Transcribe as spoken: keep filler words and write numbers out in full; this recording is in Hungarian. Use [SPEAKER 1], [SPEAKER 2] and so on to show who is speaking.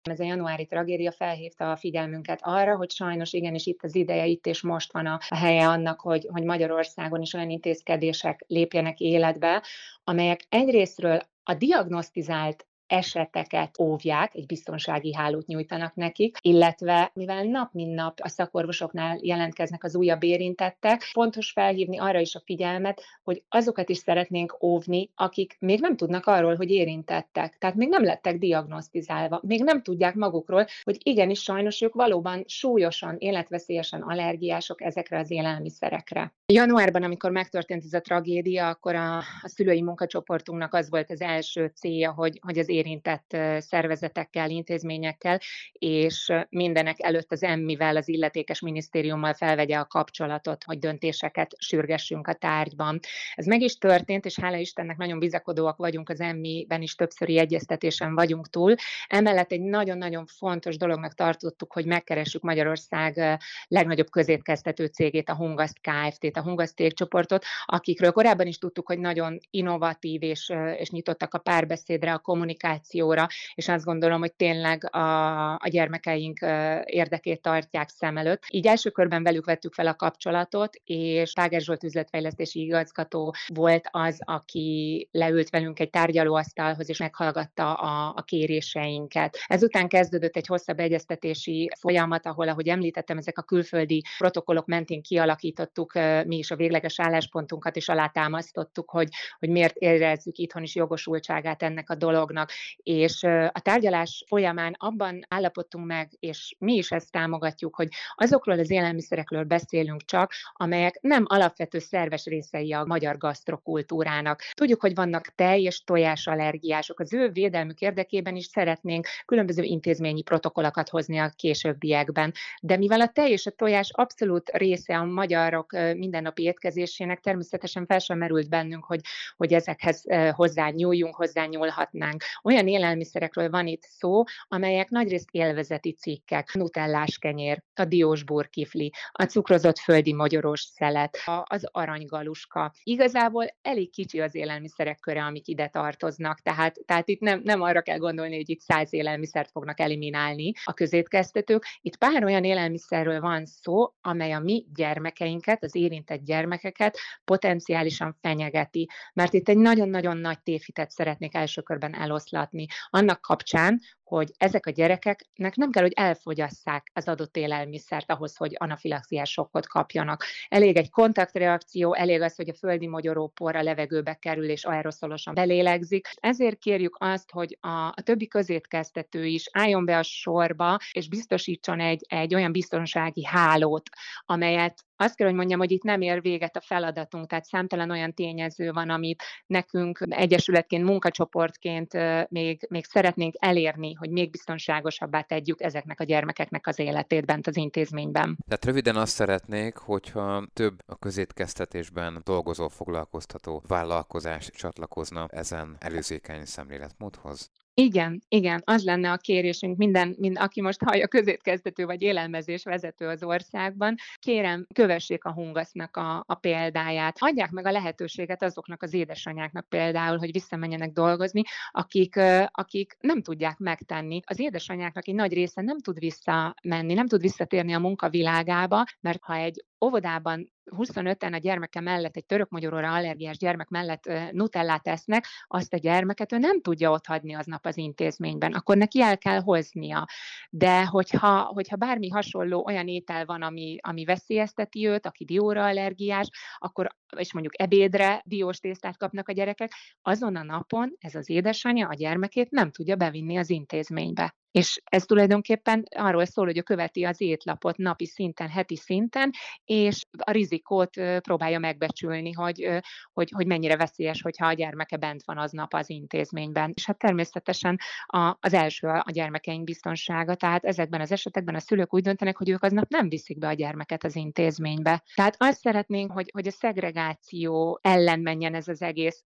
[SPEAKER 1] Ez a januári tragédia felhívta a figyelmünket arra, hogy sajnos igenis itt az ideje, itt és most van a a helye annak, hogy hogy Magyarországon is olyan intézkedések lépjenek életbe, amelyek egyrészről a diagnosztizált eseteket óvják, egy biztonsági hálót nyújtanak nekik, illetve mivel nap mint nap a szakorvosoknál jelentkeznek az újabb érintettek, fontos felhívni arra is a figyelmet, hogy azokat is szeretnénk óvni, akik még nem tudnak arról, hogy érintettek. Tehát még nem lettek diagnosztizálva, még nem tudják magukról, hogy igenis sajnos ők valóban súlyosan, életveszélyesen allergiások ezekre az élelmiszerekre. Januárban, amikor megtörtént ez a tragédia, akkor a, a szülői munkacsoportunknak az volt az első célja, hogy, hogy az érintett ö, szervezetekkel, intézményekkel, és ö, mindenek előtt az emmivel, az illetékes minisztériummal felvegye a kapcsolatot, hogy döntéseket sürgessünk a tárgyban. Ez meg is történt, és hála Istennek nagyon bizakodóak vagyunk, az emmiben is többszöri egyeztetésen vagyunk túl. Emellett egy nagyon-nagyon fontos dolognak tartottuk, hogy megkeressük Magyarország ö, legnagyobb közétkeztető cégét, a Hungaszt Kft-t, a Hungaszt cégcsoportot, akikről korábban is tudtuk, hogy nagyon innovatív és, ö, és nyitottak a párbeszédre, a kommunikációra, és azt gondolom, hogy tényleg a, a gyermekeink ö, érdekét tartják szem előtt. Így első körben velük vettük fel a kapcsolatot, és Táger Zsolt üzletfejlesztési igazgató volt az, aki leült velünk egy tárgyalóasztalhoz, és meghallgatta a, a kéréseinket. Ezután kezdődött egy hosszabb egyeztetési folyamat, ahol, ahogy említettem, ezek a külföldi protokollok mentén kialakítottuk ö, mi is a végleges álláspontunkat, és alátámasztottuk, hogy, hogy miért érezzük itthon is jogosultságát ennek a dolognak. És ö, a tárgyalás folyamán abban állapodtunk meg, és mi is ezt támogatjuk, hogy azokról az élelmiszerekről beszélünk csak, amelyek nem alapvető szerves részei a magyar gasztrokultúrának. Tudjuk, hogy vannak tej- és tojásallergiások. Az ő védelmük érdekében is szeretnénk különböző intézményi protokollokat hozni a későbbiekben. De mivel a tej és a tojás abszolút része a magyarok ö, mindennapi étkezésének, természetesen fel sem merült bennünk, hogy, hogy ezekhez ö, hozzányúljunk, hozzányúlhatnánk. Olyan élelmiszerekről van itt szó, amelyek nagyrészt élvezeti cikkek, nutellás kenyér, a diós burkifli, a cukrozott földi mogyorós szelet, a- az aranygaluska. Igazából elég kicsi az élelmiszerek köre, amik ide tartoznak, tehát, tehát itt nem, nem arra kell gondolni, hogy itt száz élelmiszert fognak eliminálni a közétkeztetők. Itt pár olyan élelmiszerről van szó, amely a mi gyermekeinket, az érintett gyermekeket potenciálisan fenyegeti. Mert itt egy nagyon-nagyon nagy tévhitet szeretnék első körben eloszlatni. Annak kapcsán, hogy ezek a gyerekeknek nem kell, hogy elfogyasszák az adott élelmiszert ahhoz, hogy anafilaxiás sokkot kapjanak. Elég egy kontaktreakció, elég az, hogy a földi mogyorópor a levegőbe kerül és aeroszolosan belélegzik. Ezért kérjük azt, hogy a, a többi közétkeztető is álljon be a sorba, és biztosítson egy, egy olyan biztonsági hálót, amelyet azt kell, hogy mondjam, hogy itt nem ér véget a feladatunk, tehát számtalan olyan tényező van, amit nekünk egyesületként, munkacsoportként ö, még, még szeretnénk elérni, hogy még biztonságosabbá tegyük ezeknek a gyermekeknek az életét bent az intézményben.
[SPEAKER 2] Tehát röviden azt szeretnék, hogyha több a közétkeztetésben dolgozó, foglalkoztató vállalkozás csatlakozna ezen előzékeny szemléletmódhoz.
[SPEAKER 1] Igen, igen, az lenne a kérésünk minden, mind, aki most hallja közétkeztető vagy élelmezés vezető az országban, kérem, kövessék a Hungasznak a, a példáját. Adják meg a lehetőséget azoknak az édesanyáknak például, hogy visszamenjenek dolgozni, akik, ö, akik nem tudják megtenni. Az édesanyáknak egy nagy része nem tud visszamenni, nem tud visszatérni a munkavilágába, mert ha egy óvodában huszonöten a gyermeke mellett, egy törökmagyaróra allergiás gyermek mellett ö, nutellát esznek, azt a gyermeket ő nem tudja otthagyni aznap az intézményben, akkor neki el kell hoznia. De hogyha, hogyha bármi hasonló olyan étel van, ami, ami veszélyezteti őt, aki dióra allergiás, akkor, és mondjuk ebédre diós tésztát kapnak a gyerekek, azon a napon ez az édesanyja a gyermekét nem tudja bevinni az intézménybe. És ez tulajdonképpen arról szól, hogy ő követi az étlapot napi szinten, heti szinten, és a rizikót ö, próbálja megbecsülni, hogy, ö, hogy, hogy mennyire veszélyes, hogyha a gyermeke bent van aznap az intézményben. És hát természetesen a, az első a, a gyermekeink biztonsága, tehát ezekben az esetekben a szülők úgy döntenek, hogy ők aznap nem viszik be a gyermeket az intézménybe. Tehát azt szeretnénk, hogy, hogy a szegregáció ellen menjen ez az egész.